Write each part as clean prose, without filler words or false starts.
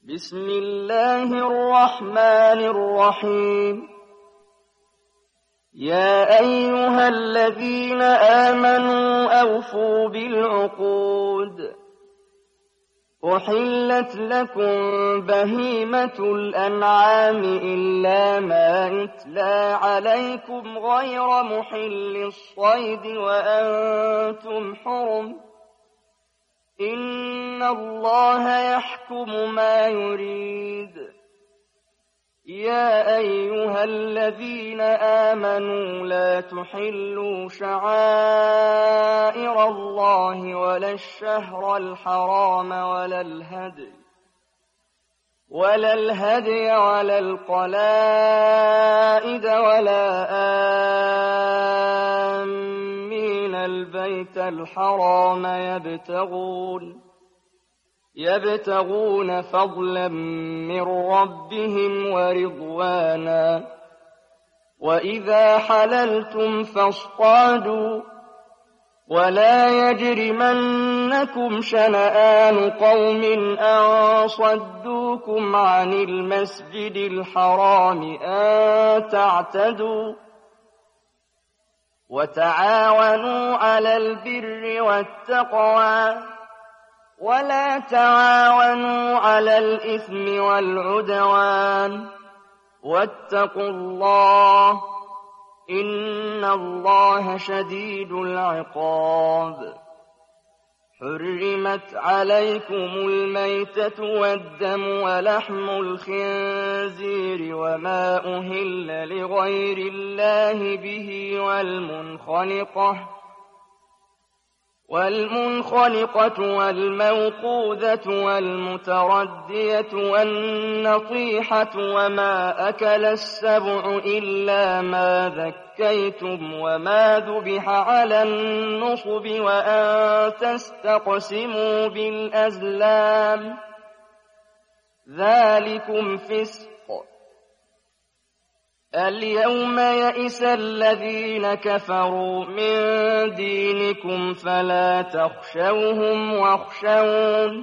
بسم الله الرحمن الرحيم. يا أيها الذين آمنوا أوفوا بالعقود. أحلت لكم بهيمة الأنعام إلا ما يتلى عليكم غير محل الصيد وأنتم حرم. إن الله يحكم ما يريد. يا أيها الذين آمنوا لا تحلوا شعائر الله ولا الشهر الحرام ولا الهدي ولا القلائد ولا آمين البيت الحرام يبتغون فضلا من ربهم ورضوانا. وإذا حللتم فاصطادوا ولا يجرمنكم شنآن قوم أن صدوكم عن المسجد الحرام أن تعتدوا. وتعاونوا على البر والتقوى ولا تعاونوا على الإثم والعدوان. واتقوا الله إن الله شديد العقاب. حرمت عليكم الميتة والدم ولحم الخنزير وما أهل لغير الله به والمنخنقة والموقوذة والمتردية والنطيحة وما أكل السبع إلا ما ذكيتم وما ذبح على النصب وأن تستقسموا بالأزلام ذلكم فسق. اليوم يئس الذين كفروا من دينكم فلا تخشوهم واخشون.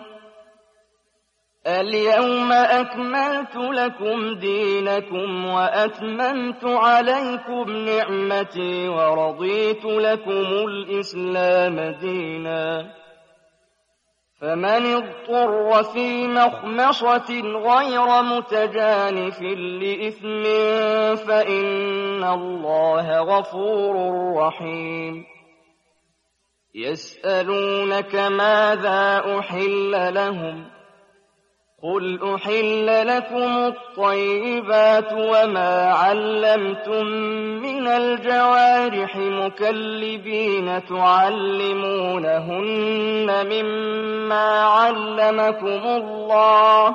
اليوم أكملت لكم دينكم وأتممت عليكم نعمتي ورضيت لكم الإسلام دينا. فمن اضطر في مخمصة غير متجانف لإثم فإن الله غفور رحيم. يسألونك ماذا أحل لهم قل أحل لكم الطيبات وما علمتم من الجوارح مكلبين تعلمونهن مما علمكم الله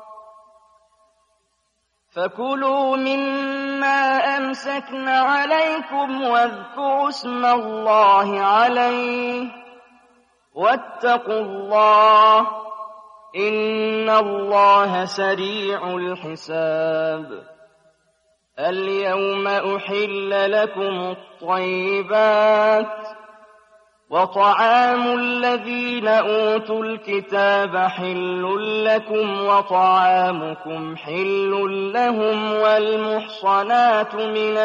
فكلوا مما أمسكن عليكم واذكروا اسم الله عليه واتقوا الله إن الله سريع الحساب. اليوم أحل لكم الطيبات وطعام الذين أوتوا الكتاب حل لكم وطعامكم حل لهم والمحصنات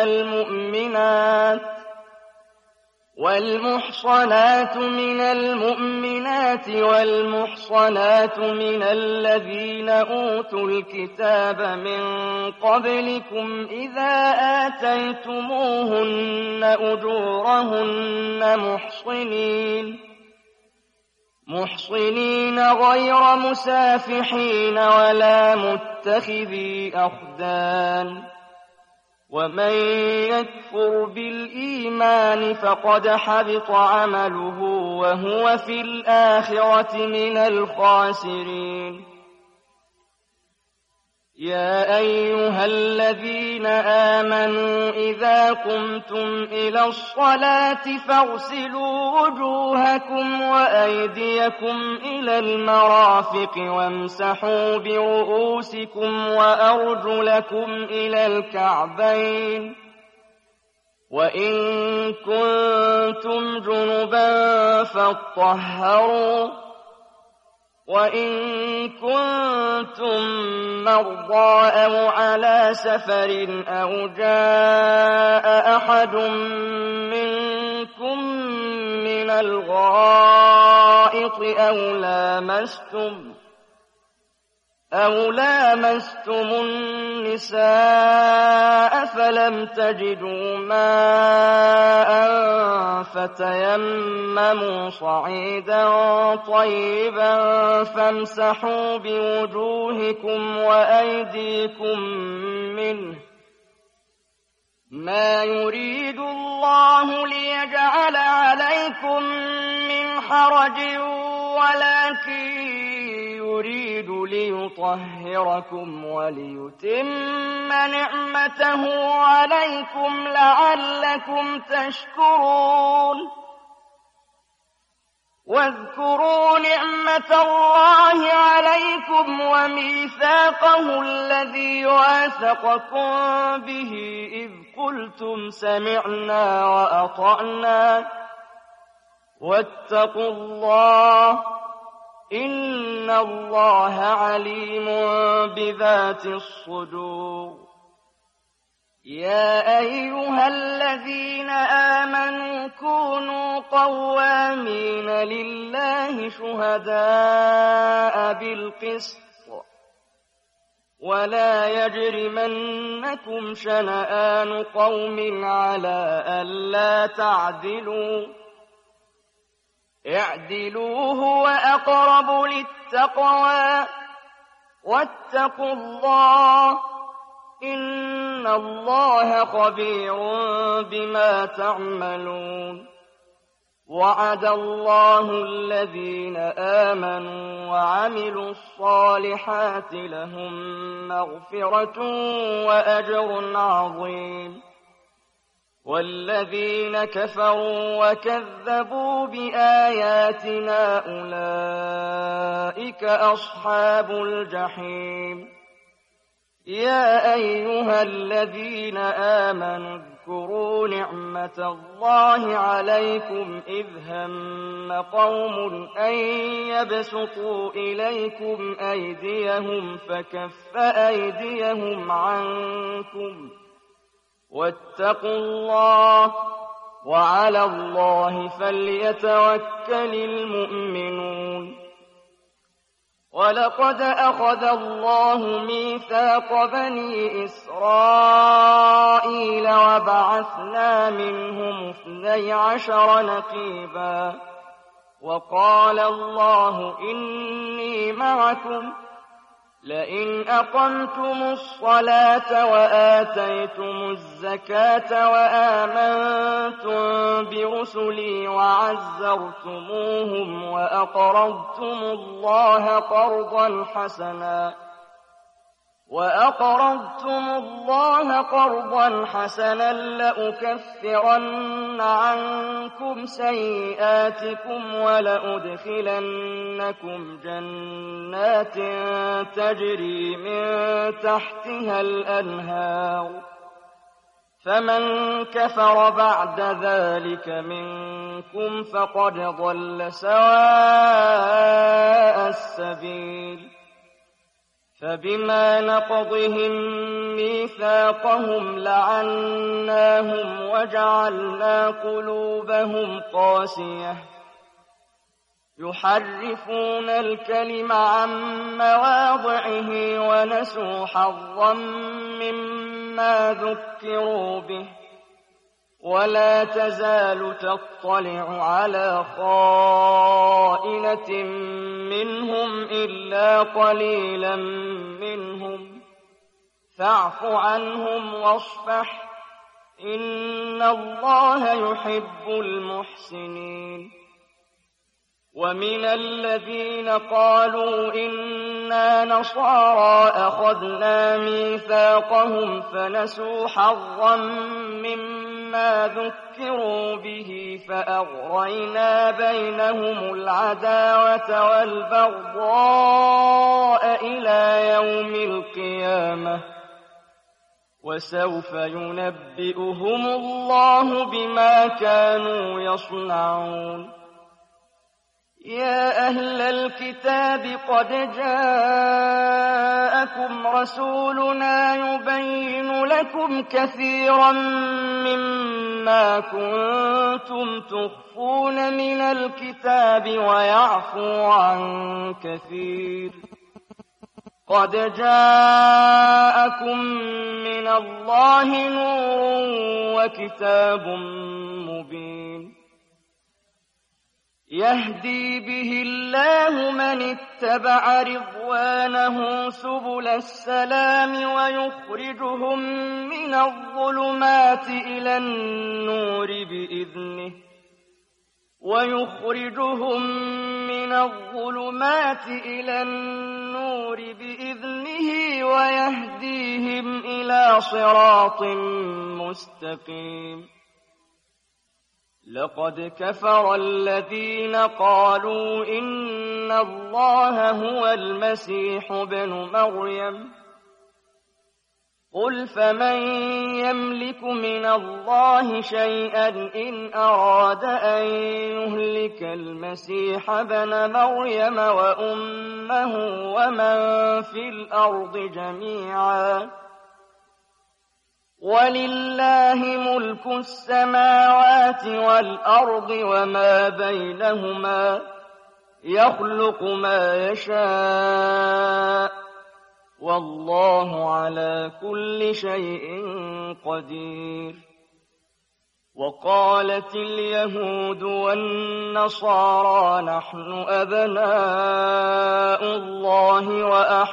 من المؤمنات والمحصنات من الذين أوتوا الكتاب من قبلكم إذا آتيتموهن أجورهن محصنين غير مسافحين ولا متخذي أخدان. ومن يكفر بالإيمان فقد حبط عمله وهو في الآخرة من الخاسرين. يا أيها الذين آمنوا إذا قمتم إلى الصلاة فاغسلوا وجوهكم وأيديكم إلى المرافق وامسحوا برؤوسكم وأرجلكم إلى الكعبين وإن كنتم جنبا فاطهروا وإن كنتم كنتم مرضى أو على سفر أو جاء أحد منكم من الغائط أو لامستم النساء فلم تجدوا ماء فتيمموا صعيدا طيبا فامسحوا بوجوهكم وأيديكم منه ما يريد الله ليجعل عليكم من حرج ولكن يريد ليطهركم وليتم نعمته عليكم لعلكم تشكرون واذكروا نعمة الله عليكم وميثاقه الذي واثقكم به إذ قلتم سمعنا وأطعنا واتقوا الله إن الله عليم بذات الصدور يا أيها الذين آمنوا كونوا قوامين لله شهداء بالقسط ولا يجرمنكم شنآن قوم على ألا تعدلوا اعدلوا هو أقرب للتقوى واتقوا الله إن الله خبير بما تعملون وعد الله الذين آمنوا وعملوا الصالحات لهم مغفرة وأجر عظيم والذين كفروا وكذبوا بآياتنا أولئك أصحاب الجحيم يا أيها الذين آمنوا اذكروا نعمة الله عليكم إذ هم قوم أن يبسطوا إليكم أيديهم فكف أيديهم عنكم واتقوا الله وعلى الله فليتوكل المؤمنون ولقد أخذ الله ميثاق بني إسرائيل وبعثنا منهم 12 نقيبا وقال الله إني معكم لئن أقمتم الصلاة وآتيتم الزكاة وآمنتم برسلي وعزرتموهم وأقرضتم الله قرضا حسنا لأكفرن عنكم سيئاتكم ولأدخلنكم جنات تجري من تحتها الأنهار فمن كفر بعد ذلك منكم فقد ضل سواء السبيل فبما نقضهم ميثاقهم لعناهم وجعلنا قلوبهم قاسية يحرفون الكلم عن مواضعه ونسوا حظا مما ذكروا به ولا تزال تطلع على خائنة منهم إلا قليلا منهم فاعف عنهم واصفح إن الله يحب المحسنين ومن الذين قالوا إنا نصارى أخذنا ميثاقهم فنسوا حظا مما ذكروا به فأغرينا بينهم العداوة والبغضاء إلى يوم القيامة وسوف ينبئهم الله بما كانوا يصنعون يا أهل الكتاب قد جاءكم رسولنا يبين لكم كثيرا مما كنتم تخفون من الكتاب ويعفو عن كثير. قد جاءكم من الله نور وكتاب مبين يهدي به الله من اتبع رضوانه سبل السلام ويخرجهم من الظلمات إلى النور بإذنه ويهديهم إلى صراط مستقيم. لقد كفر الذين قالوا إن الله هو المسيح ابن مريم قل فمن يملك من الله شيئا إن أراد أن يهلك المسيح ابن مريم وأمه ومن في الأرض جميعا ولله ملك السماوات والأرض وما بينهما يخلق ما يشاء والله على كل شيء قدير. وقالت اليهود والنصارى نحن أبناء الله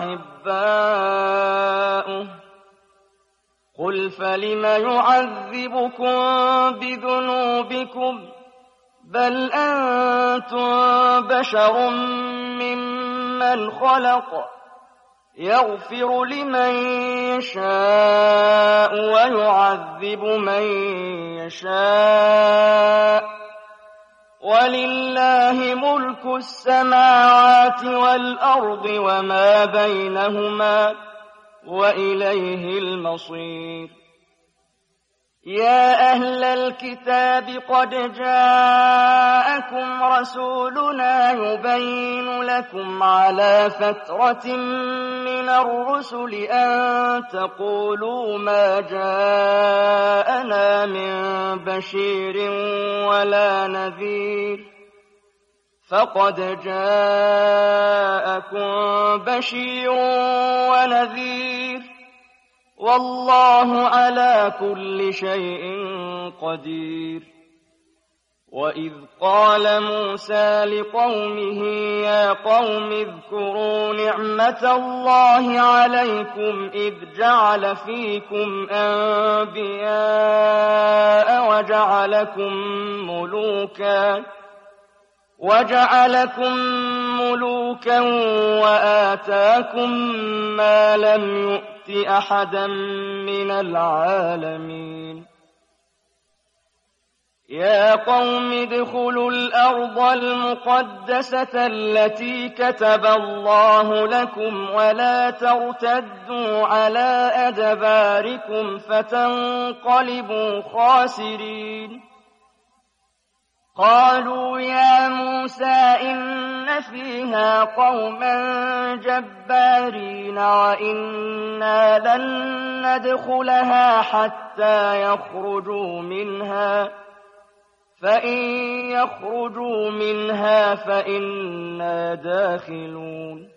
وأحباؤه قل فلم يعذبكم بذنوبكم بل أنتم بشر ممن خلق يغفر لمن يشاء ويعذب من يشاء ولله ملك السماوات والأرض وما بينهما وإليه المصير. يا أهل الكتاب قد جاءكم رسولنا يبين لكم على فترة من الرسل أن تقولوا ما جاءنا من بشير ولا نذير فقد جاءكم بشير ونذير والله على كل شيء قدير. وإذ قال موسى لقومه يا قوم اذكروا نعمة الله عليكم إذ جعل فيكم أنبياء وجعلكم ملوكا وآتاكم ما لم يؤت أحدا من العالمين. يا قوم ادخلوا الأرض المقدسة التي كتب الله لكم ولا ترتدوا على أدباركم فتنقلبوا خاسرين. قالوا يا موسى إن فيها قوما جبارين وإنا لن ندخلها حتى يخرجوا منها فإن يخرجوا منها فإنا داخلون.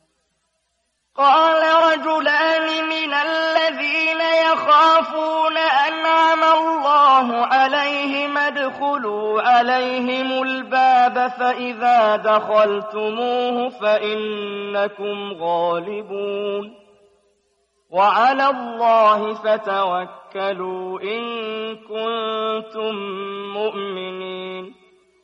قال رجلان من الذين يخافون أنعم الله عليهم ادخلوا عليهم الباب فإذا دخلتموه فإنكم غالبون وعلى الله فتوكلوا إن كنتم مؤمنين.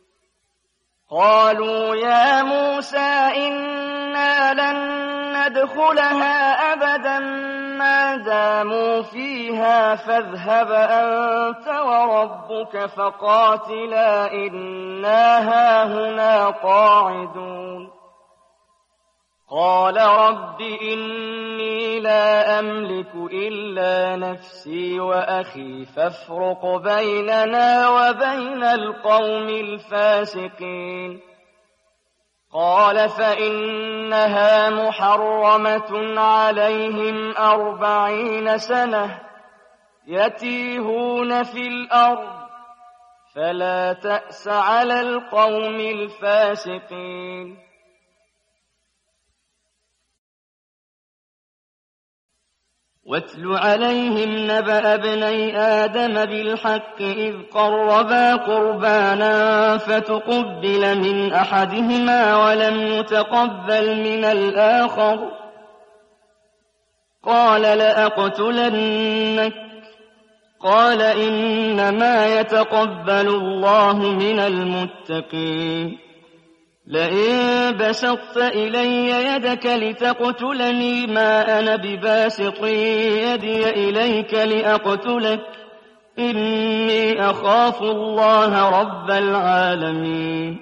قالوا يا موسى إنا لن ندخلها أبدا ما داموا فيها فاذهب أنت وربك فقاتلا إنا هاهنا قاعدون. قال رب إني لا أملك إلا نفسي وأخي فافرق بيننا وبين القوم الفاسقين. قال فإنها محرمة عليهم 40 سنة يتيهون في الأرض فلا تأس على القوم الفاسقين. واتل عليهم نبأ ابني آدم بالحق إذ قربا قربانا فتقبل من أحدهما ولم يتقبل من الآخر قال لأقتلنك قال إنما يتقبل الله من المتقين. لئن بسطت إلي يدك لتقتلني ما أنا بباسط يدي إليك لأقتلك إني أخاف الله رب العالمين.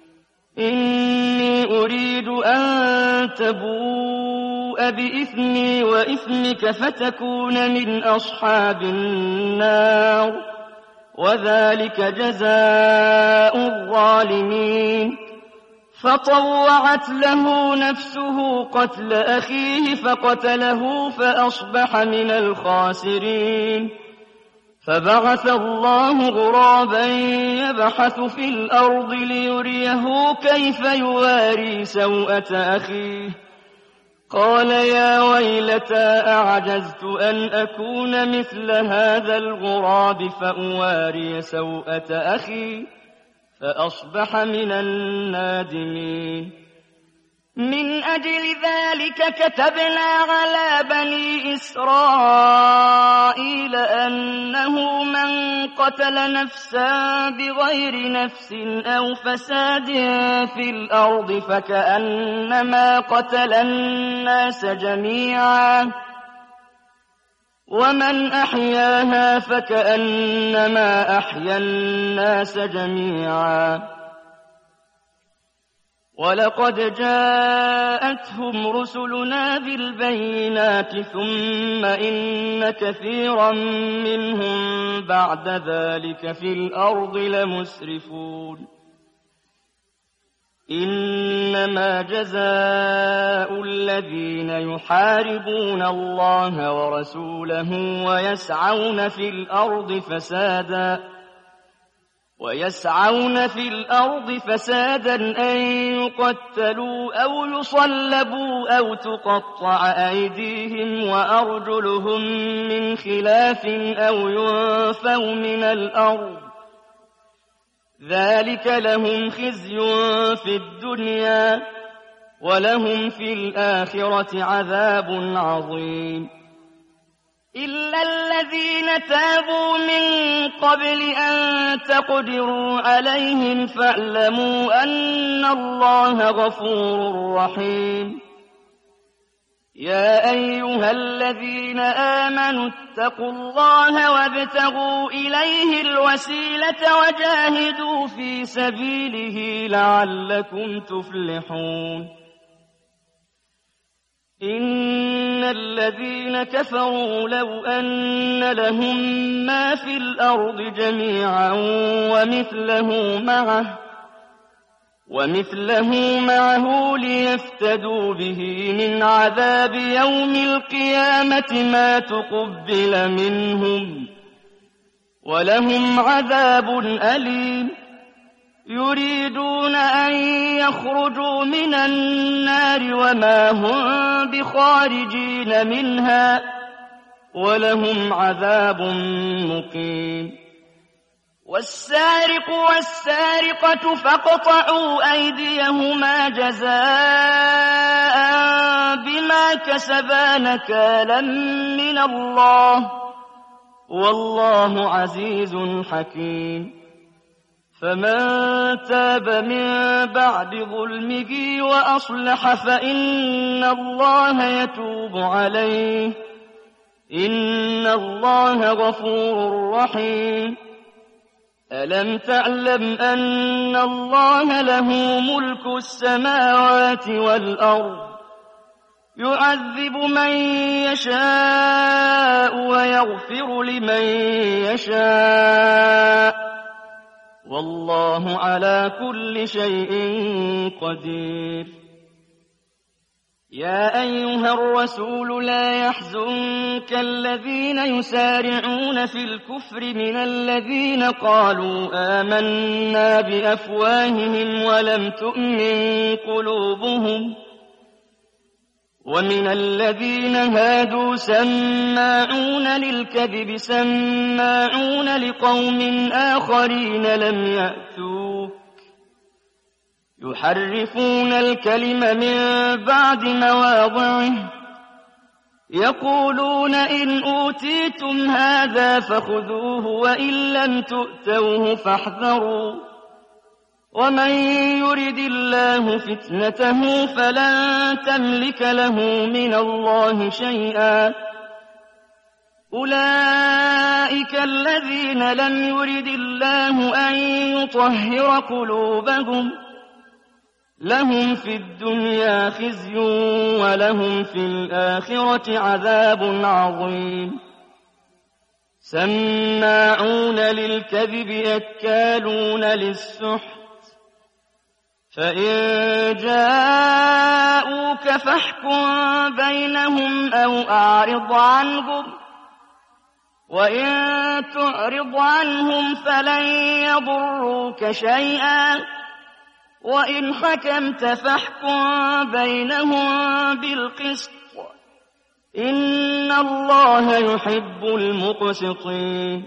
إني أريد أن تبوء بإثمي وإثمك فتكون من أصحاب النار وذلك جزاء الظالمين. فطوعت له نفسه قتل أخيه فقتله فأصبح من الخاسرين. فبعث الله غرابا يبحث في الأرض ليريه كيف يواري سوءة أخيه قال يا ويلتى أعجزت أن أكون مثل هذا الغراب فأواري سوءة أخي فأصبح من النادمين. من أجل ذلك كتبنا على بني إسرائيل أنه من قتل نفسا بغير نفس أو فساد في الأرض فكأنما قتل الناس جميعا ومن أحياها فكأنما أحيا الناس جميعا. ولقد جاءتهم رسلنا بالبينات ثم إن كثيرا منهم بعد ذلك في الأرض لمسرفون. إنما جزاء الذين يحاربون الله ورسوله ويسعون في الأرض فسادا أن يقتلوا أو يصلبوا أو تقطع أيديهم وأرجلهم من خلاف أو ينفوا من الأرض ذلك لهم خزي في الدنيا ولهم في الآخرة عذاب عظيم. إلا الذين تابوا من قبل أن تقدروا عليهم فاعلموا أن الله غفور رحيم. يا أيها الذين آمنوا اتقوا الله وابتغوا إليه الوسيلة وجاهدوا في سبيله لعلكم تفلحون. إن الذين كفروا لو أن لهم ما في الأرض جميعا ومثله معه ليفتدوا به من عذاب يوم القيامة ما تقبل منهم ولهم عذاب أليم. يريدون أن يخرجوا من النار وما هم بخارجين منها ولهم عذاب مقيم. والسارق والسارقة فاقطعوا أيديهما جزاء بما كسبا نكالا من الله والله عزيز حكيم. فمن تاب من بعد ظلمه وأصلح فإن الله يتوب عليه إن الله غفور رحيم. ألم تعلم أن الله له ملك السماوات والأرض يعذب من يشاء ويغفر لمن يشاء والله على كل شيء قدير. يا أيها الرسول لا يحزنك الذين يسارعون في الكفر من الذين قالوا آمنا بأفواههم ولم تؤمن قلوبهم، ومن الذين هادوا سماعون للكذب سماعون لقوم آخرين لم يأتوك يحرفون الكلم من بعد مواضعه يقولون إن أوتيتم هذا فخذوه وإن لم تؤتوه فاحذروا ومن يرد الله فتنته فلن تملك له من الله شيئا أولئك الذين لم يرد الله أن يطهر قلوبهم لهم في الدنيا خزي ولهم في الآخرة عذاب عظيم. سماعون للكذب أكالون للسحت فإن جاءوك فاحكم بينهم أو أعرض عنهم وإن تعرض عنهم فلن يضروك شيئا وإن حكمت فاحكم بينهم بالقسط إن الله يحب المقسطين.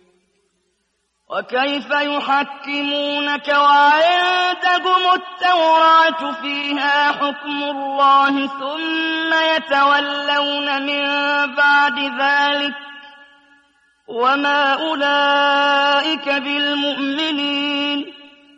وكيف يحكمونك وعندهم التوراة فيها حكم الله ثم يتولون من بعد ذلك وما أولئك بالمؤمنين.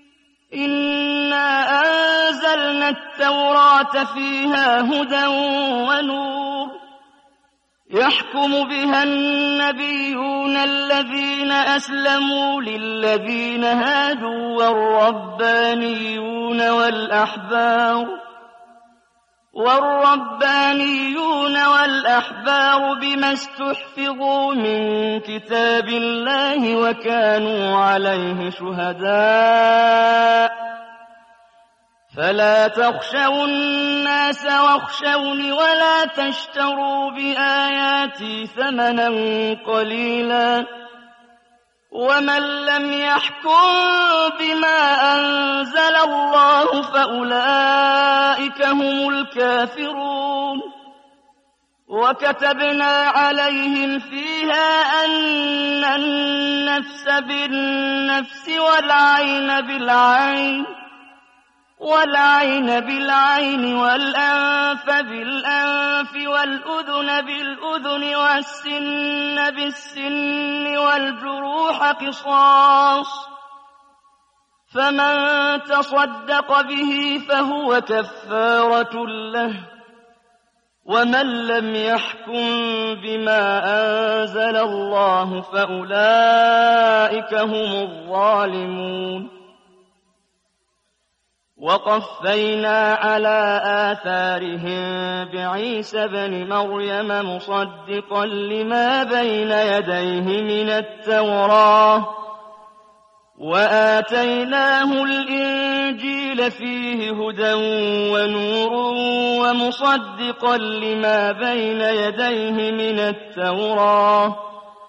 إنا أنزلنا التوراة فيها هدى ونور يحكم بها النبيون الذين أسلموا للذين هادوا والربانيون والأحبار بما استحفظوا من كتاب الله وكانوا عليه شهداء فلا تخشوا الناس واخشوني ولا تشتروا بآياتي ثمنا قليلا ومن لم يحكم بما أنزل الله فأولئك هم الكافرون. وكتبنا عليهم فيها أن النفس بالنفس والعين بالعين والأنف بالأنف والأذن بالأذن والسن بالسن والجروح قصاص فمن تصدق به فهو كفارة له ومن لم يحكم بما أنزل الله فأولئك هم الظالمون. وقفينا على آثارهم بعيسى بن مريم مصدقا لما بين يديه من التوراة وآتيناه الإنجيل فيه هدى ونور ومصدقا لما بين يديه من التوراة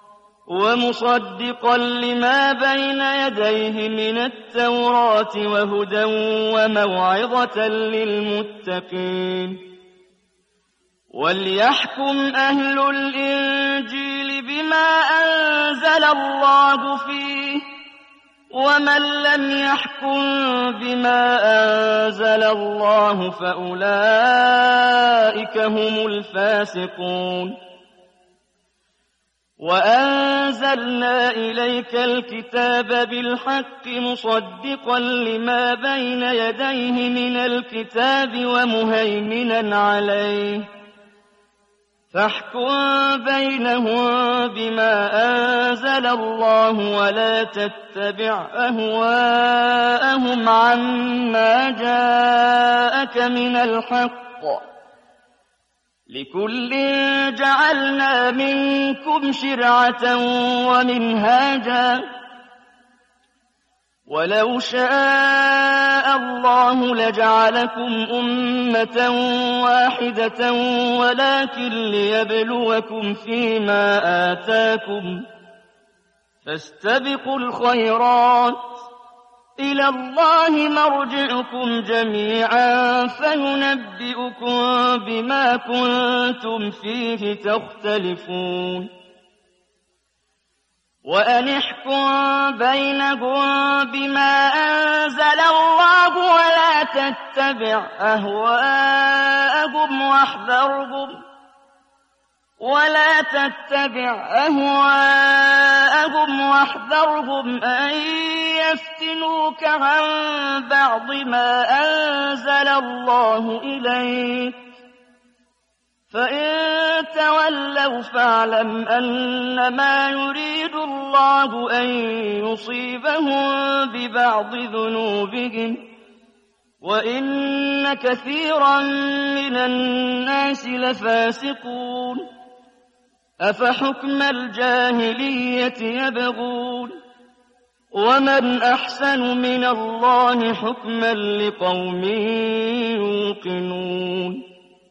وهدى وموعظة للمتقين. وليحكم أهل الإنجيل بما أنزل الله فيه ومن لم يحكم بما أنزل الله فأولئك هم الفاسقون. وأنزلنا إليك الكتاب بالحق مصدقا لما بين يديه من الكتاب ومهيمنا عليه فاحكم بينهم بما أنزل الله ولا تتبع أهواءهم عما جاءك من الحق لكل جعلنا منكم شرعة ومنهاجا ولو شاء الله لجعلكم أمة واحدة ولكن ليبلوكم فيما آتاكم فاستبقوا الخيرات إلى الله مرجعكم جميعا فينبئكم بما كنتم فيه تختلفون وأن احكم بينهم بما أنزل الله ولا تتبع أهواءهم واحذرهم أن يفتنوك عن بعض ما أنزل الله إليك فإن تولوا فاعلم أنما يريد الله أن يصيبهم ببعض ذنوبهم وإن كثيرا من الناس لفاسقون أفحكم الجاهلية يبغون ومن أحسن من الله حكما لقوم يوقنون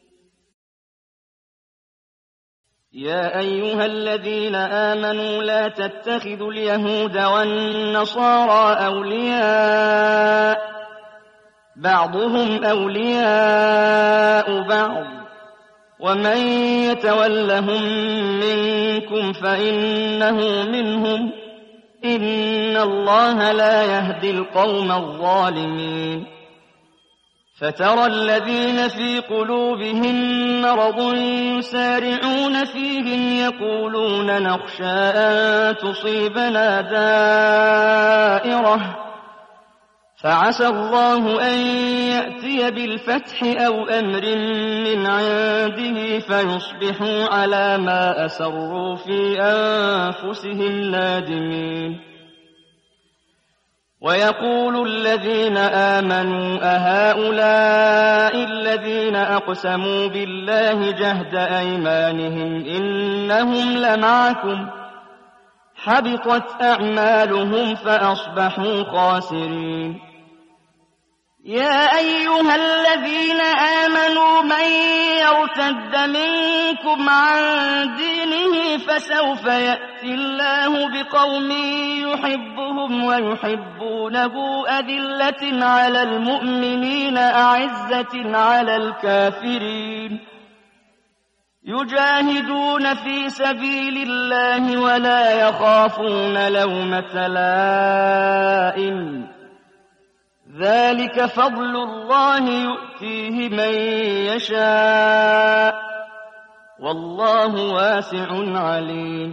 يا أيها الذين آمنوا لا تتخذوا اليهود والنصارى أولياء بعضهم أولياء بعض ومن يتولهم منكم فإنه منهم إن الله لا يهدي القوم الظالمين فترى الذين في قلوبهم مرض يسارعون فيهم يقولون نخشى أن تصيبنا دائرة فعسى الله أن يأتي بالفتح أو أمر من عنده فيصبحوا على ما أسروا في أنفسهم نادمين ويقول الذين آمنوا أهؤلاء الذين أقسموا بالله جهد أيمانهم إنهم لمعكم حبطت أعمالهم فأصبحوا خاسرين يا أيها الذين آمنوا من يرتد منكم عن دينه فسوف يأتي الله بقوم يحبهم ويحبونه أذلة على المؤمنين أعزة على الكافرين يجاهدون في سبيل الله ولا يخافون لومة لائم ذلك فضل الله يؤتيه من يشاء والله واسع عليم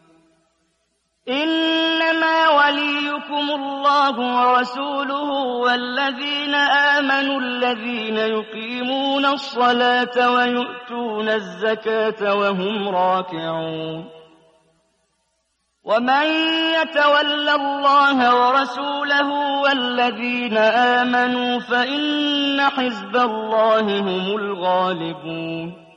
إنما وليكم الله ورسوله والذين آمنوا الذين يقيمون الصلاة ويؤتون الزكاة وهم راكعون ومن يتول الله ورسوله والذين آمنوا فإن حزب الله هم الغالبون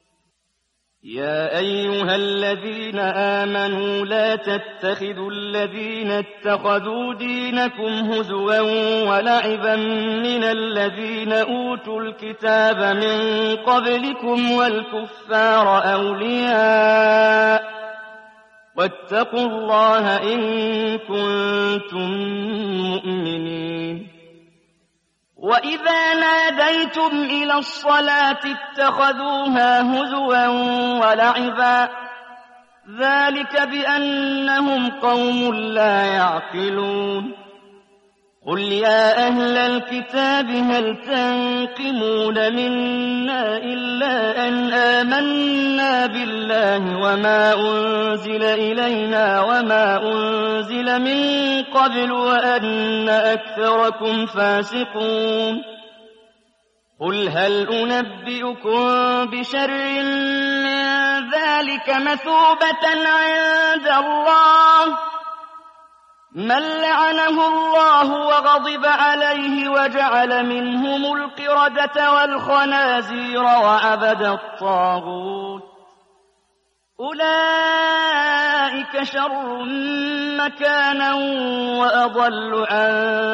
يا أيها الذين آمنوا لا تتخذوا الذين اتخذوا دينكم هزوا ولعبا من الذين أوتوا الكتاب من قبلكم والكفار أولياء واتقوا الله إن كنتم مؤمنين وإذا ناديتم إلى الصلاة اتخذوها هزوا ولعبا ذلك بأنهم قوم لا يعقلون قل يا أهل الكتاب هل تنقمون منا إلا أن آمنا بالله وما أنزل إلينا وما أنزل من قبل وأن أكثركم فاسقون قل هل أنبئكم بشر من ذلك مثوبة عند الله من لعنه الله وغضب عليه وجعل منهم القردة والخنازير وعبد الطاغوت أولئك شر مكانا وأضل عن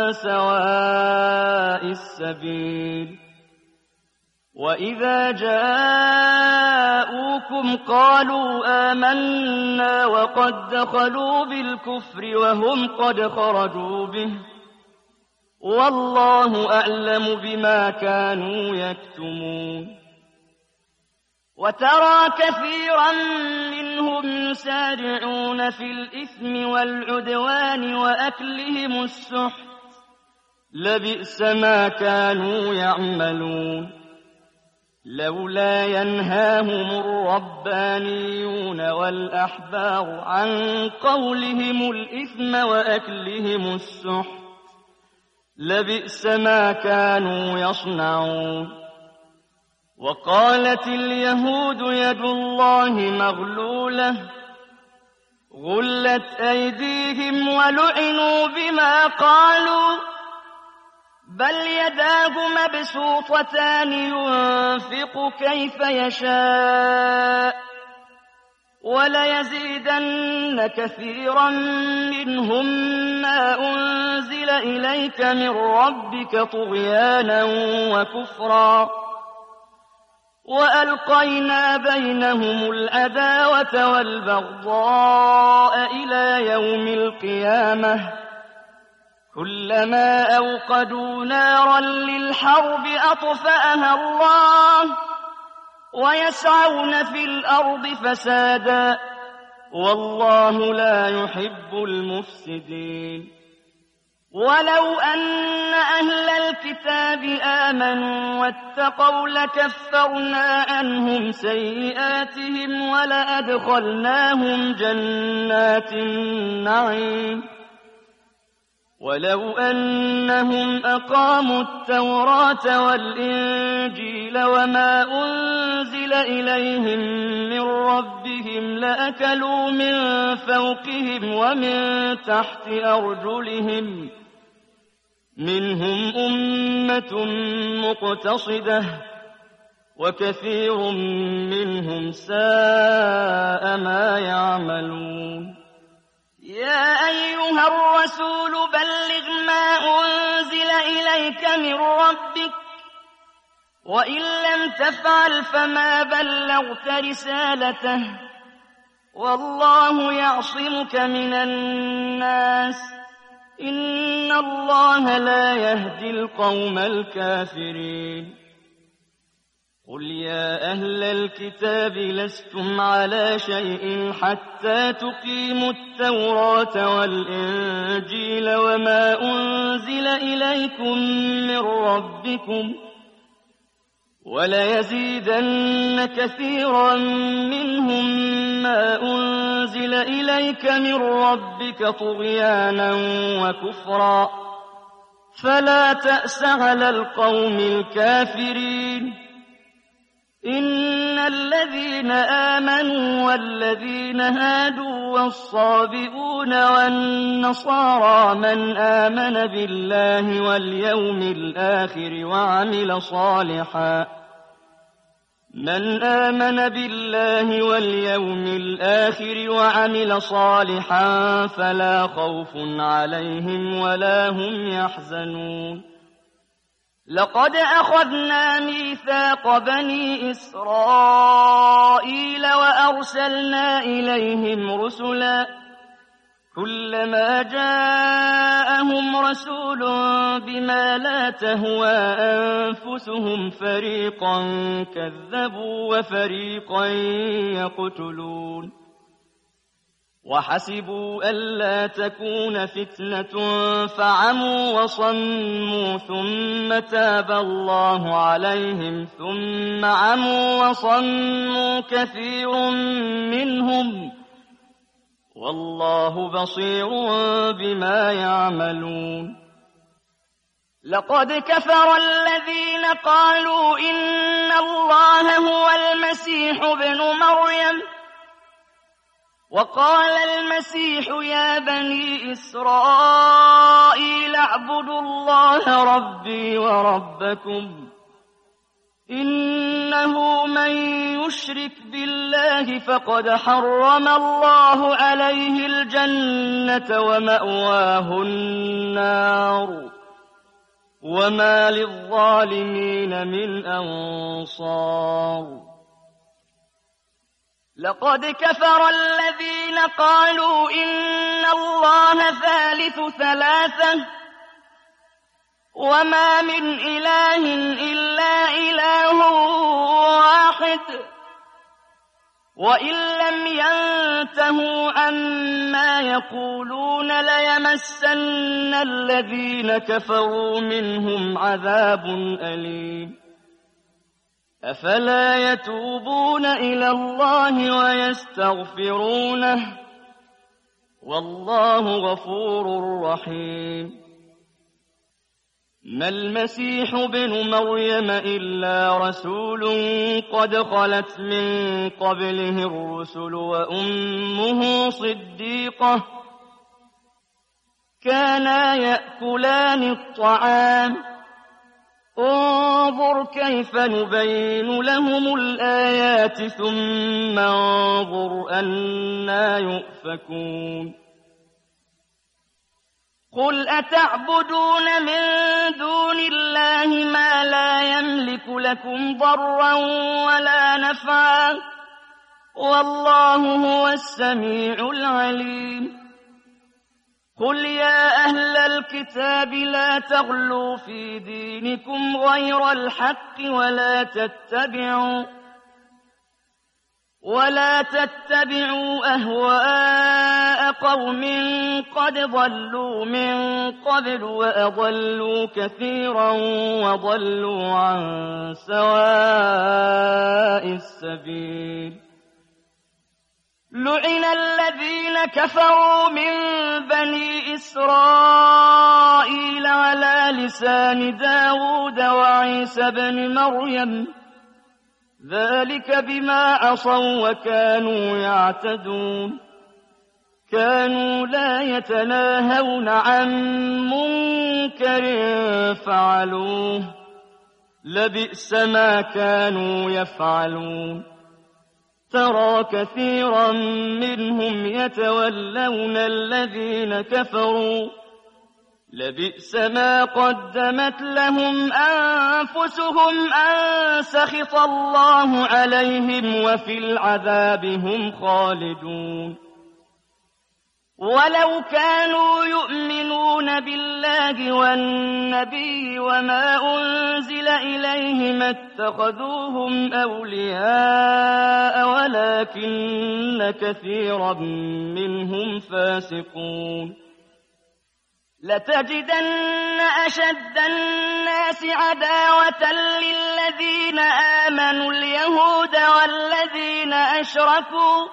سواء السبيل وإذا جاءوكم قالوا آمنا وقد دخلوا بالكفر وهم قد خرجوا به والله أعلم بما كانوا يكتمون وترى كثيرا منهم يسارعون في الإثم والعدوان وأكلهم السحت لبئس ما كانوا يعملون لولا ينهاهم الربانيون والأحبار عن قولهم الإثم وأكلهم السحت لبئس ما كانوا يصنعون وقالت اليهود يد الله مغلولة غلت أيديهم ولعنوا بما قالوا بل يداه مبسوطتان ينفق كيف يشاء وليزيدن كثيرا منهم ما أنزل إليك من ربك طغيانا وكفرا وألقينا بينهم العداوة والبغضاء إلى يوم القيامة كلما أوقدوا نارا للحرب أطفأها الله ويسعون في الأرض فسادا والله لا يحب المفسدين ولو أن أهل الكتاب آمنوا واتقوا لكفرنا عنهم سيئاتهم ولأدخلناهم جنات النعيم ولو أنهم أقاموا التوراة والإنجيل وما أنزل إليهم من ربهم لأكلوا من فوقهم ومن تحت أرجلهم منهم أمة مقتصدة وكثير منهم ساء ما يعملون يا أيها الرسول بلغ ما أنزل إليك من ربك وإن لم تفعل فما بلغت رسالته والله يعصمك من الناس إن الله لا يهدي القوم الكافرين قل يا أهل الكتاب لستم على شيء حتى تقيموا التوراة والإنجيل وما أنزل إليكم من ربكم وليزيدن كثيرا منهم ما أنزل إليك من ربك طغيانا وكفرا فلا تأس على القوم الكافرين إن الذين آمنوا والذين هادوا والصابئون والنصارى من آمن بالله واليوم الآخر وعمل صالحا فلا خوف عليهم ولا هم يحزنون لقد أخذنا ميثاق بني إسرائيل وأرسلنا إليهم رسلا كلما جاءهم رسول بما لا تهوى أنفسهم فريقا كذبوا وفريقا يقتلون وحسبوا ألا تكون فتنة فعموا وصموا ثم تاب الله عليهم ثم عموا وصموا كثير منهم والله بصير بما يعملون لقد كفر الذين قالوا إن الله هو المسيح ابن مريم وقال المسيح يا بني إسرائيل اعبدوا الله ربي وربكم إنه من يشرك بالله فقد حرم الله عليه الجنة ومأواه النار وما للظالمين من أنصار. لقد كفر الذين قالوا إن الله ثالث ثلاثة وما من إله إلا إله واحد وإن لم ينتهوا عما يقولون ليمسن الذين كفروا منهم عذاب أليم. أفلا يتوبون إلى الله ويستغفرونه والله غفور رحيم. ما المسيح ابن مريم إلا رسول قد خلت من قبله الرسل وأمه صديقة كانا يأكلان الطعام انظر كيف نبين لهم الآيات ثم انظر أنى يؤفكون. قل أتعبدون من دون الله ما لا يملك لكم ضرا ولا نفعا والله هو السميع العليم. قل يا أهل الكتاب لا تغلوا في دينكم غير الحق ولا تتبعوا أهواء قوم قد ضلوا من قبل وأضلوا كثيرا وضلوا عن سواء السبيل. لعن الذين كفروا من بني إسرائيل على لسان داود وعيسى بن مريم ذلك بما عصوا وكانوا يعتدون. كانوا لا يتناهون عن منكر فعلوه لبئس ما كانوا يفعلون. ترى كثيرا منهم يتولون الذين كفروا لبئس ما قدمت لهم أنفسهم أن سخط الله عليهم وفي العذاب هم خالدون. ولو كانوا يؤمنون بالله والنبي وما أنزل إليه ما اتخذوهم أولياء ولكن كثيرا منهم فاسقون. لتجدن أشد الناس عداوة للذين آمنوا اليهود والذين أشركوا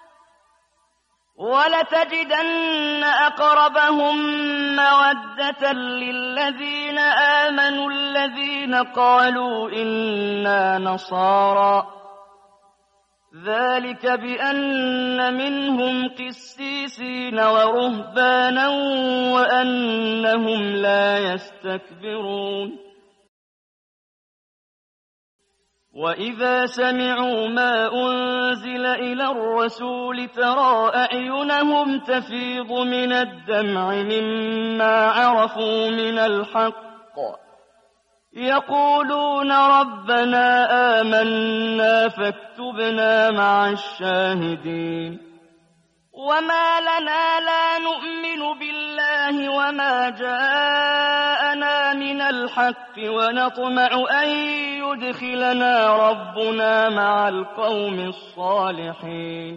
ولتجدن أقربهم مودة للذين آمنوا الذين قالوا إنا نصارى ذلك بأن منهم قسيسين ورهبانا وأنهم لا يستكبرون. وإذا سمعوا ما أنزل إلى الرسول ترى أعينهم تفيض من الدمع مما عرفوا من الحق يقولون ربنا آمنا فاكتبنا مع الشاهدين. وما لنا لا نؤمن بالله وما جاءنا من الحق ونطمع أن يدخلنا ربنا مع القوم الصالحين.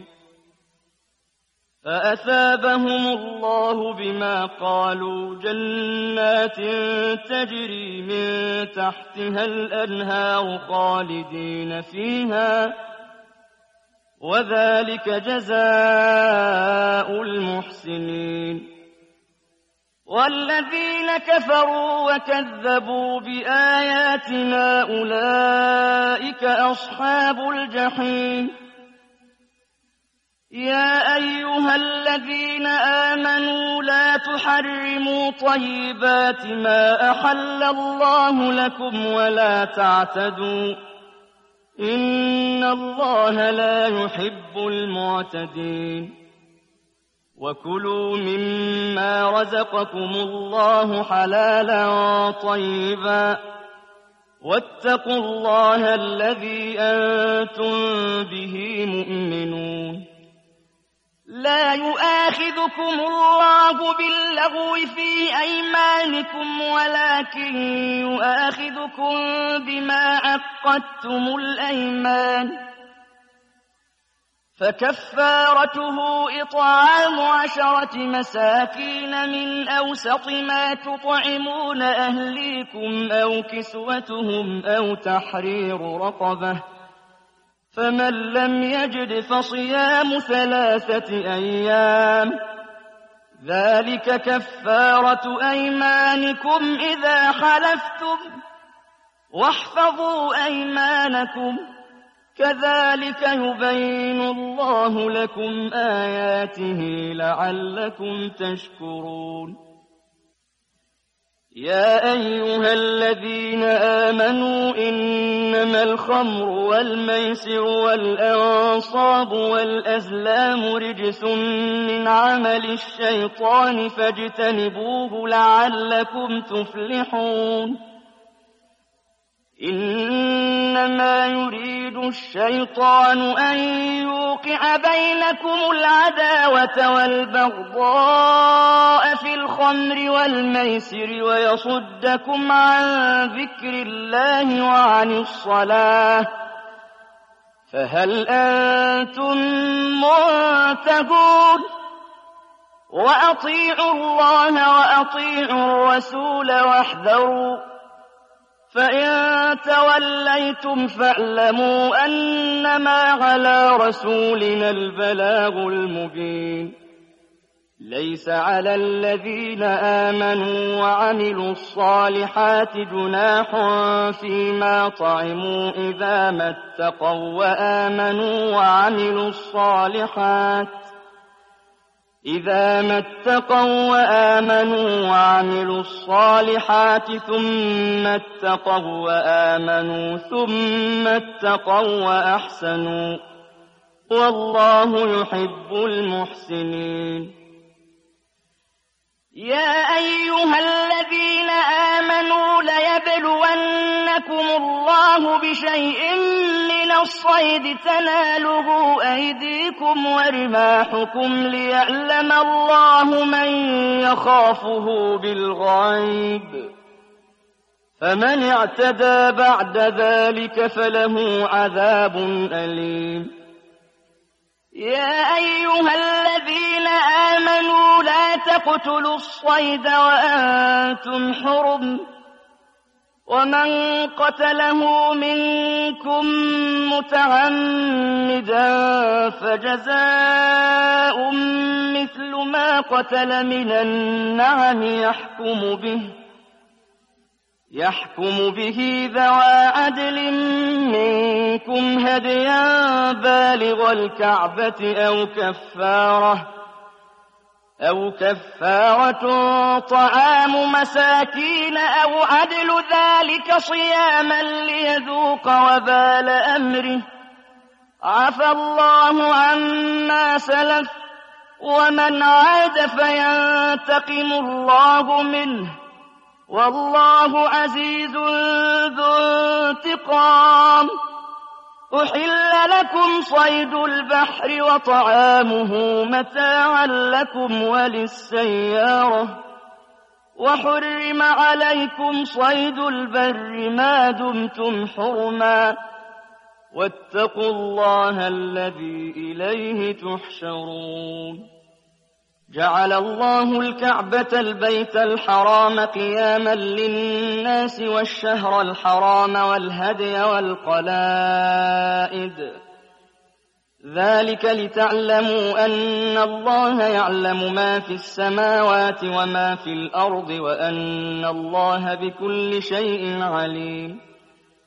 فأثابهم الله بما قالوا جنات تجري من تحتها الأنهار خالدين فيها وذلك جزاء المحسنين. والذين كفروا وكذبوا بآياتنا أولئك أصحاب الجحيم. يا أيها الذين آمنوا لا تحرموا طيبات ما أحل الله لكم ولا تعتدوا إن الله لا يحب المعتدين وكلوا مما رزقكم الله حلالا طيبا واتقوا الله الذي أنتم به مؤمنون لا يؤاخذكم الله باللغو في أيمانكم ولكن يؤاخذكم بما عقدتم الأيمان فكفارته إطعام 10 مساكين من أوسط ما تطعمون أهليكم أو كسوتهم أو تحرير رقبة فمن لم يجد فصيام 3 أيام ذلك كفارة أيمانكم إذا حلفتم واحفظوا أيمانكم كذلك يبين الله لكم آياته لعلكم تشكرون يا أيها الذين آمنوا إنما الخمر والميسر والأنصاب والأزلام رجس من عمل الشيطان فاجتنبوه لعلكم تفلحون إنما يريد الشيطان أن يوقع بينكم العداوة والبغضاء في الخمر والميسر ويصدكم عن ذكر الله وعن الصلاة فهل أنتم منتهون وأطيعوا الله وأطيعوا الرسول واحذروا فإن توليتم فاعلموا أنما على رسولنا البلاغ المبين ليس على الذين آمنوا وعملوا الصالحات جناح فيما طعموا إذا ما اتقوا وآمنوا وعملوا الصالحات ثم اتقوا وآمنوا ثم اتقوا وأحسنوا والله يحب المحسنين يا أيها الذين آمنوا ليبلونكم الله بشيء من الصيد تناله أيديكم ورماحكم ليعلم الله من يخافه بالغيب فمن اعتدى بعد ذلك فله عذاب أليم يا أيها الذين آمنوا لا تقتلوا الصيد وأنتم حرم ومن قتله منكم متعمدا فجزاء مثل ما قتل من النعم يحكم به ذوى عدل منكم هديا بالغ الكعبة أو كفارة طعام مساكين أو عدل ذلك صياما ليذوق وبال أمره عفى الله عما سلف ومن عاد فينتقم الله منه والله عزيز ذو انتقام أحل لكم صيد البحر وطعامه متاعا لكم وللسيارة وحرم عليكم صيد البر ما دمتم حرما واتقوا الله الذي إليه تحشرون جعل الله الكعبة البيت الحرام قياما للناس والشهر الحرام والهدي والقلائد ذلك لتعلموا أن الله يعلم ما في السماوات وما في الأرض وأن الله بكل شيء عليم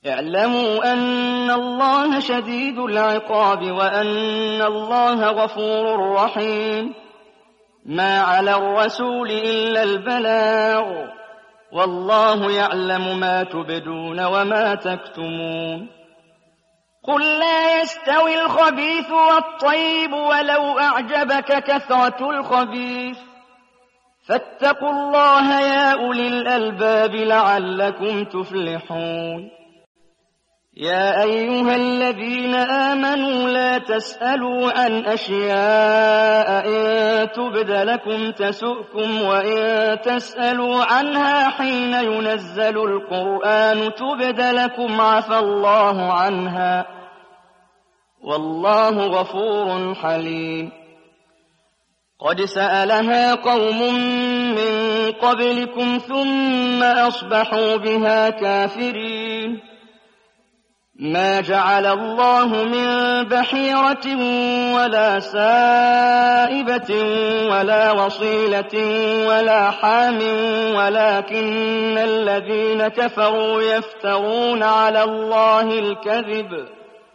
اعلموا أن الله شديد العقاب وأن الله غفور رحيم. ما على الرسول إلا البلاغ، والله يعلم ما تبدون وما تكتمون. قل لا يستوي الخبيث والطيب ولو أعجبك كثرة الخبيث، فاتقوا الله يا أولي الألباب لعلكم تفلحون. يا أيها الذين آمنوا لا تسألوا عن أشياء إن تبد لكم تسؤكم، وإن تسألوا عنها حين ينزل القرآن تبد لكم عفى الله عنها، والله غفور حليم. قد سألها قوم من قبلكم ثم أصبحوا بها كافرين. ما جعل الله من بحيرة ولا سائبة ولا وصيلة ولا حام، ولكن الذين كفروا يفترون على الله الكذب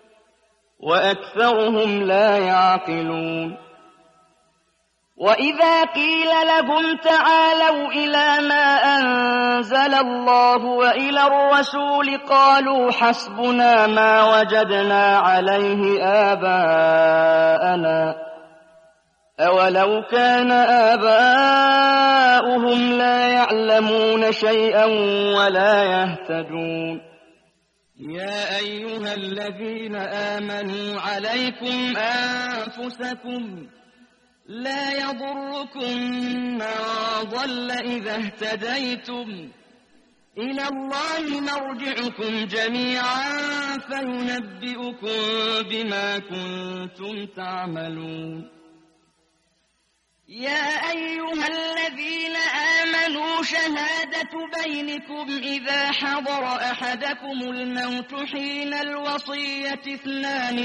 وأكثرهم لا يعقلون. وإذا قيل لهم تعالوا إلى ما أنزل الله وإلى الرسول قالوا حسبنا ما وجدنا عليه آباءنا، أولو كان آباؤهم لا يعلمون شيئا ولا يهتدون. يا أيها الذين آمنوا عليكم أنفسكم لا يضركم من ضل إذا اهتديتم، إلى الله مرجعكم جميعا فينبئكم بما كنتم تعملون. يا أيها الذين آمنوا شهادة بينكم إذا حضر أحدكم الموت حين الوصية اثنان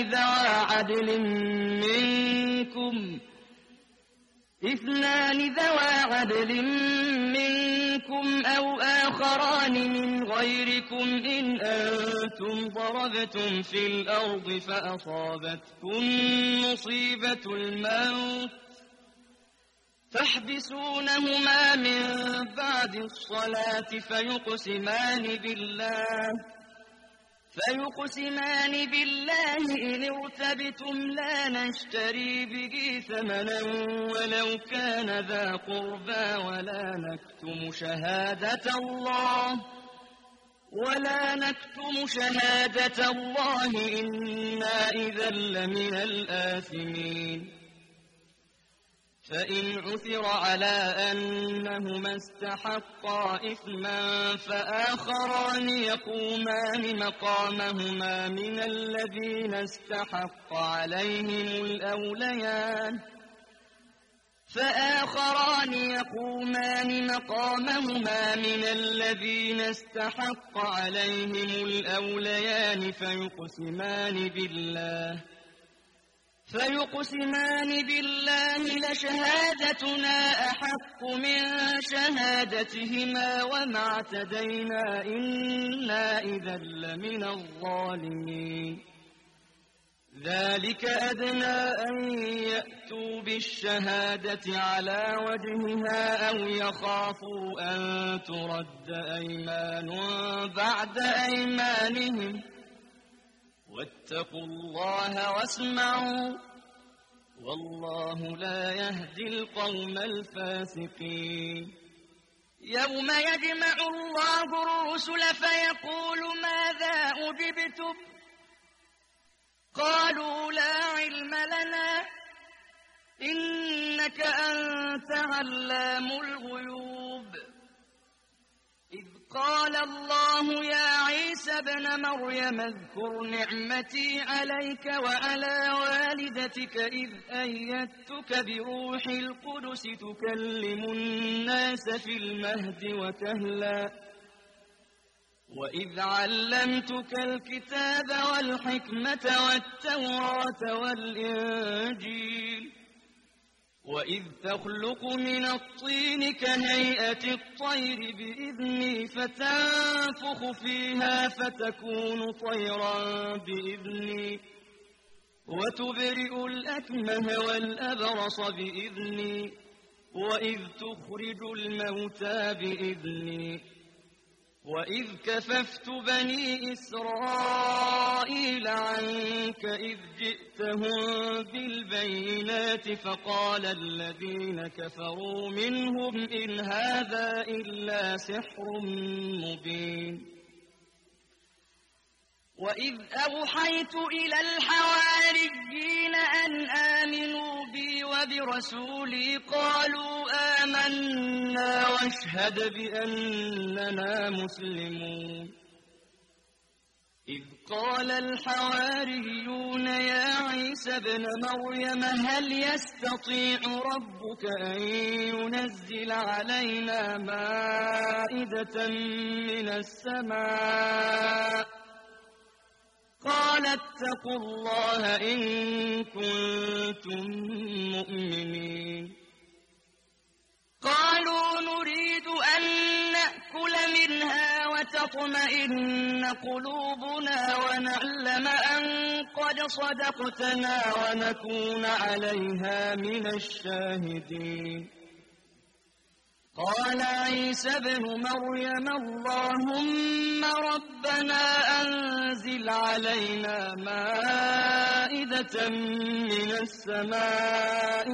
ذوى عدل منكم أو آخران من غيركم إن أنتم ضربتم في الأرض فأصابتكم مصيبة الموت تحبسونهما من بعد الصلاة فيقسمان بالله إن ارتبتم لا نشتري به ثمنا ولو كان ذا قربى ولا نكتم شهادة الله إنا إذا لمن الآثمين. فإن عثر على أنهما استحقا إثما فآخران يقومان مقامهما من الذين استحق عليهم الأوليان فيقسمان بالله لشهادتنا أحق من شهادتهما وما اعتدينا إنا إذا لمن الظالمين. ذلك أدنى أن يأتوا بالشهادة على وجهها أو يخافوا أن ترد أيمان بعد أيمانهم، واتقوا الله واسمعوا والله لا يهدي القوم الفاسقين. يوم يجمع الله الرسل فيقول ماذا أجبتم قالوا لا علم لنا إنك أنت علام الغيوب. إذ قال الله يا عيسى ابن مريم اذكر نعمتي عليك وعلى والدتك إذ أيدتك بروح القدس تكلم الناس في المهد وكهلا، وإذ علمتك الكتاب والحكمة والتوراة والإنجيل، وإذ تخلق من الطين كهيئة الطير بإذني فتنفخ فيها فتكون طيرا بإذني وتبرئ الأكمه والأبرص بإذني وإذ تخرج الموتى بإذني وإذ كففت بني إسرائيل عنك إذ جئتهم بالبينات فقال الذين كفروا منهم إن هذا إلا سحر مبين وإذ أوحيت إلى الحواريين أن آمنوا بي وبرسولي قالوا آمنا واشهد بأننا مسلمون إذ قال الحواريون يا عيسى ابن مريم هل يستطيع ربك أن ينزل علينا مائدة من السماء قال اتقوا الله إن كنتم مؤمنين قالوا نريد أن نأكل منها وتطمئن قلوبنا ونعلم أن قد صدقتنا ونكون عليها من الشاهدين قال عيسى ابن مريم اللهم ربنا أنزل علينا مائدة من السماء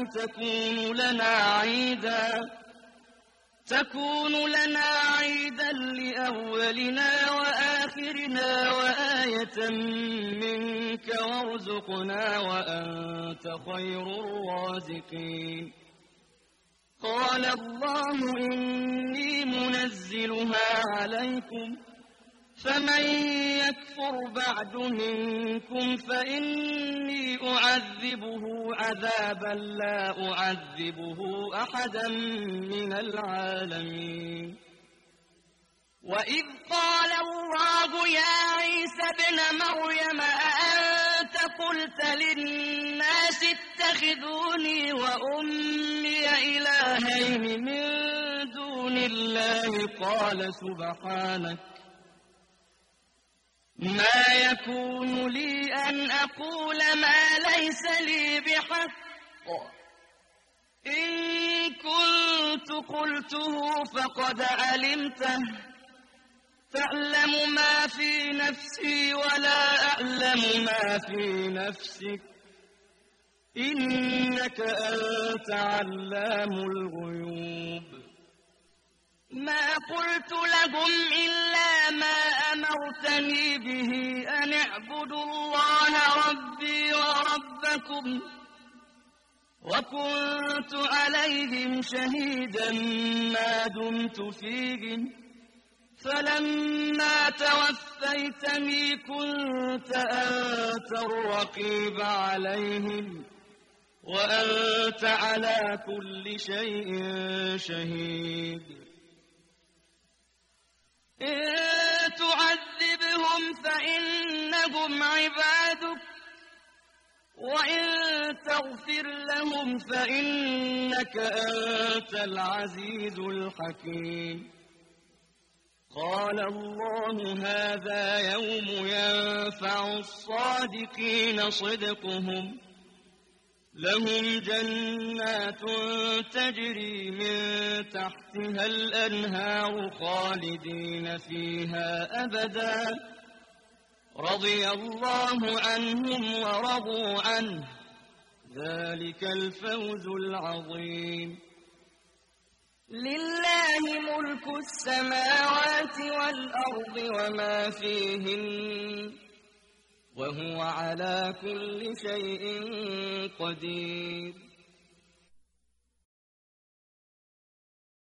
تكون لنا عيدا لأولنا وآخرنا وآية منك وارزقنا وأنت خير الرازقين قال الله إني منزلها عليكم فمن يكفر بعد منكم فإني أعذبه عذابا لا أعذبه أحدا من العالمين وإذ قال الله يا عيسى ابن مريم أأنت قلت للناس اتخذوني وأمي إلهين من دون الله قال سبحانك ما يكون لي أن أقول ما ليس لي بحق إن كنت قلته فقد علمته تعلم ما في نفسي ولا أعلم ما في نفسك إنك أنت علام الغيوب ما قلت لهم إلا ما أمرتني به أن اعبدوا الله ربي وربكم وكنت عليهم شهيدا ما دمت فيهم فلما توفيتني كنت أنت الرقيب عليهم وأنت على كل شيء شهيد إن تعذبهم فإنهم عبادك وإن تغفر لهم فإنك أنت العزيز الحكيم قال الله هذا يوم ينفع الصادقين صدقهم لهم جنات تجري من تحتها الأنهار خالدين فيها أبدا رضي الله عنهم ورضوا عنه ذلك الفوز العظيم لله ملك السماوات والأرض وما فيهن وهو على كل شيء قدير